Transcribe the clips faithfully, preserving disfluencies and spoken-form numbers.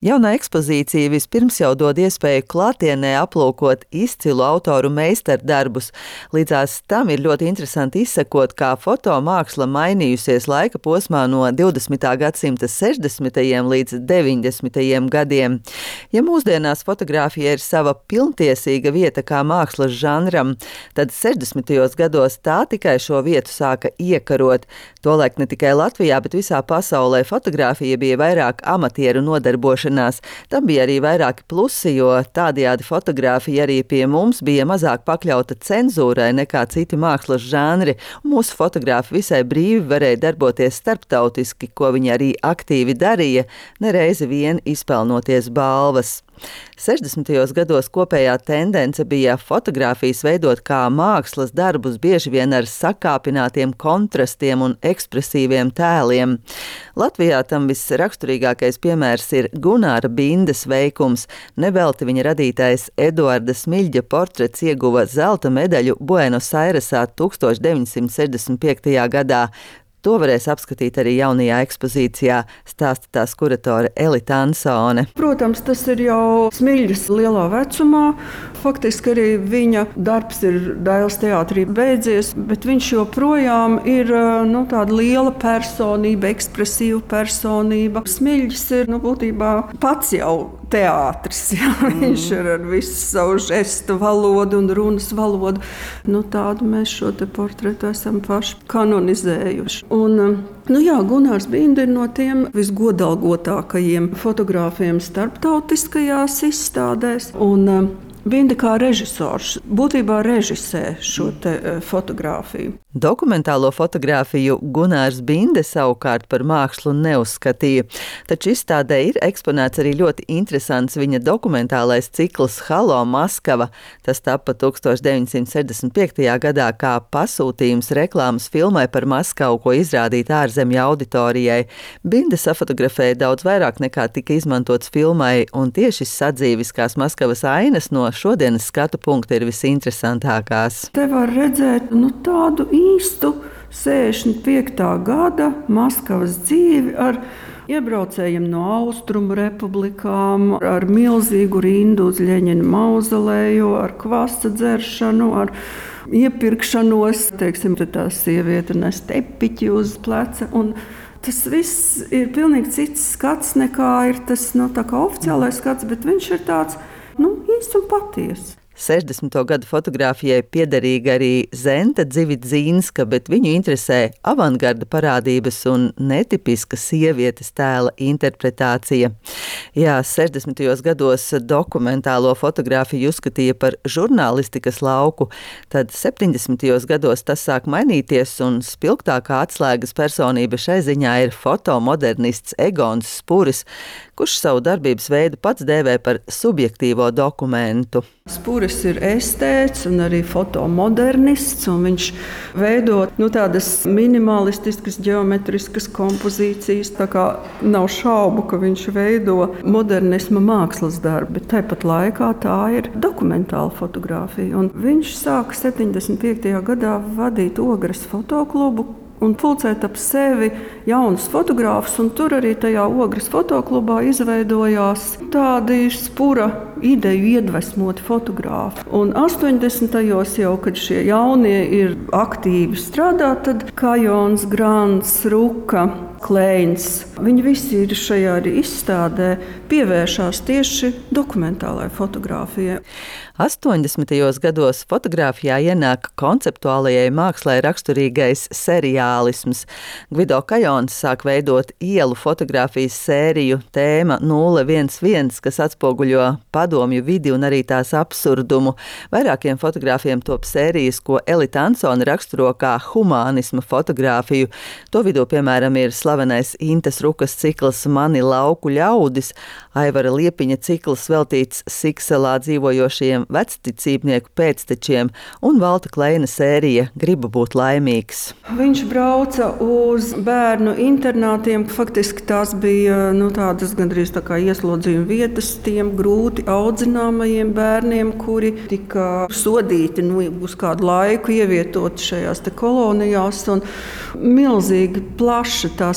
Jaunā ekspozīcija vispirms jau dod iespēju klātienē aplūkot izcilu autoru meistardarbus. Līdzās tam ir ļoti interesanti izsekot, kā fotomāksla mainījusies laika posmā no divdesmitā gadsimta sešdesmitajiem līdz deviņdesmitajiem gadiem. Ja mūsdienās fotogrāfija ir sava pilntiesīga vieta kā mākslas žanram, tad sešdesmitajos gados tā tikai šo vietu sāka iekarot. Tolaik ne tikai Latvijā, bet visā pasaulē fotogrāfija bija vairāk amatieru nodarbošanās. Tam bija arī vairāki plusi, jo tādējādi fotogrāfija arī pie mums bija mazāk pakļauta cenzūrai nekā citi mākslas žanri, un mūsu fotogrāfi visai brīvi varēja darboties starptautiski, ko viņi arī aktīvi darīja, nereizi vien izpelnoties balvas. sešdesmitajos gados kopējā tendence bija fotogrāfijas veidot kā mākslas darbus, bieži vien ar sakāpinātiem kontrastiem un ekspresīviem tēliem. Latvijā tam visraksturīgākais piemērs ir Gunāra Bindes veikums. Nevelti viņa radītais Eduarda Smiļģa portrets ieguva zelta medaļu Buenos Airesā tūkstoš deviņsimt sešdesmit piektajā gadā. To varēs apskatīt arī jaunajā ekspozīcijā, stāsta tās kuratore Elita Ansone. Protams, tas ir jau Smiļģes lielā vecumā. Faktiski arī viņa darbs ir Dailes teātrī beidzies, bet viņš joprojām ir nu, tāda liela personība, ekspresīva personība. Smiļģis ir nu, būtībā pats jau teātris. Jā. Mm. Viņš ir ar visu savu žestu valodu un runas valodu. Nu, tādu mēs šo te portretu esam paši kanonizējuši. Un, nu jā, Gunārs Binde ir no tiem visgodalgotākajiem fotogrāfiem starptautiskajās izstādēs. Un, Binde kā režisors būtībā režisē šo te fotogrāfiju. Dokumentālo fotogrāfiju Gunārs Binde savukārt par mākslu neuzskatīja, taču izstādē ir eksponēts arī ļoti interesants viņa dokumentālais cikls Halo Maskava. Tas tapa tūkstoš deviņsimt sešdesmit piektajā gadā kā pasūtījums reklāmas filmai par Maskavu, ko izrādīt ārzemju auditorijai. Binde safotografēja daudz vairāk nekā tika izmantots filmai, un tieši sadzīviskās Maskavas ainas no šodienas skatu punkta ir visinteresantākās. Te var redzēt nu, tādu īstu sešdesmit piektā gada Maskavas dzīvi ar iebraucējiem no Austrumu republikām, ar milzīgu rindu uz Ļeņina mauzolēju, ar kvasa dzeršanu, ar iepirkšanos. Teiksim, tā sieviete nes tepiķi uz pleca. Un tas viss ir pilnīgi cits skats nekā ir tas nu, tā kā oficiālais skats, bet viņš ir tāds nu, īsts un patiess. sešdesmito gadu fotogrāfijai piederīga arī Zenta Dzivitzīnska, bet viņu interesē avangarda parādības un netipiska sievietes tēla interpretācija. Jā, sešdesmitajos gados dokumentālo fotogrāfiju uzskatīja par žurnālistikas lauku, tad septiņdesmitajos gados tas sāk mainīties un spilgtākā atslēgas personība šai ziņā ir fotomodernists Egons Spuris, kurš savu darbības veidu pats dēvē par subjektīvo dokumentu. Spuris ir estēts un arī fotomodernists, un viņš veido nu, tādas minimalistiskas, ģeometriskas kompozīcijas. Tā kā nav šaubu, ka viņš veido modernisma mākslas darbu, bet tāpat laikā tā ir dokumentāla fotogrāfija. Un viņš sāka septiņdesmit piektajā gadā vadīt Ogres fotoklubu un pulcēt ap sevi jaunus fotogrāfus, un tur arī tajā Ogres fotoklubā izveidojās tādi Spura ideju iedvesmoti fotogrāfi. Un astoņdesmitajos jau, kad šie jaunie ir aktīvi strādā, tad Kajons, Grants, Ruka, Kleins, viņi visi ir šajā izstādē pievēršās tieši dokumentālai fotogrāfijai. astoņdesmitajos gados fotogrāfijā ienāk konceptuālajai mākslai raksturīgais seriālisms. Gvido Kajons sāk veidot ielu fotogrāfijas sēriju Tēma nulle viens viens, kas atspoguļo padomju vidi un arī tās absurdumu. Vairākiem fotogrāfiem top sērijas, ko Elita Ansone raksturo kā humānisma fotogrāfiju. To vidū, piemēram, ir slavenais Intes Rukas cikls Mani lauku ļaudis, Aivara Liepiņa cikls veltīts Sikselā dzīvojošajiem vecticībnieku pēctečiem un Valta Kleina sērija Gribu būt laimīgs. Viņš brauca uz bērnu internātiem. Faktiski tās bija nu, tādas gandrīz tā kā ieslodzījuma vietas tiem grūti audzināmajiem bērniem, kuri tika sodīti nu, uz kādu laiku ievietot šajās te kolonijās. Un milzīgi plaša tā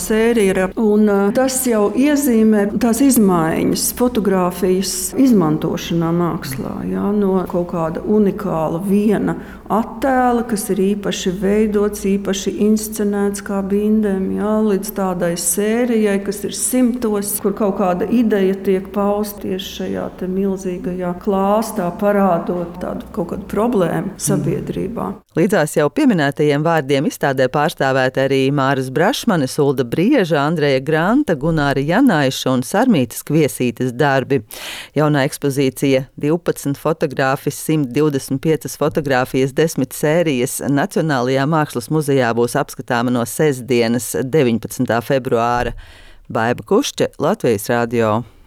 sērija. Un tas jau iezīmē tās izmaiņas fotogrāfijas izmantošanā mākslā. Jā, no kaut kāda unikāla viena attēla, kas ir īpaši veidots, īpaši inscenēts kā bindēm, jā, līdz tādai sērijai, kas ir simtos, kur kaut kāda ideja tiek pausta tieši šajā te milzīgajā klāstā, parādot tādu kaut kādu problēmu sabiedrībā. Līdzās jau pieminētajiem vārdiem izstādē pārstāvēt arī Māras Brašmanes, Ulda Brieža, Andreja Granta, Gunāra Janaiša un Sarmītas Kviesītes darbi. Jaunā ekspozīcija divpadsmit fotogrāfijas, simt divdesmit piecas fotogrāfijas, desmit sērijas Nacionālajā mākslas muzejā būs apskatāma no sestdienas, deviņpadsmitā februāra. Baiba Kušķe, Latvijas radio.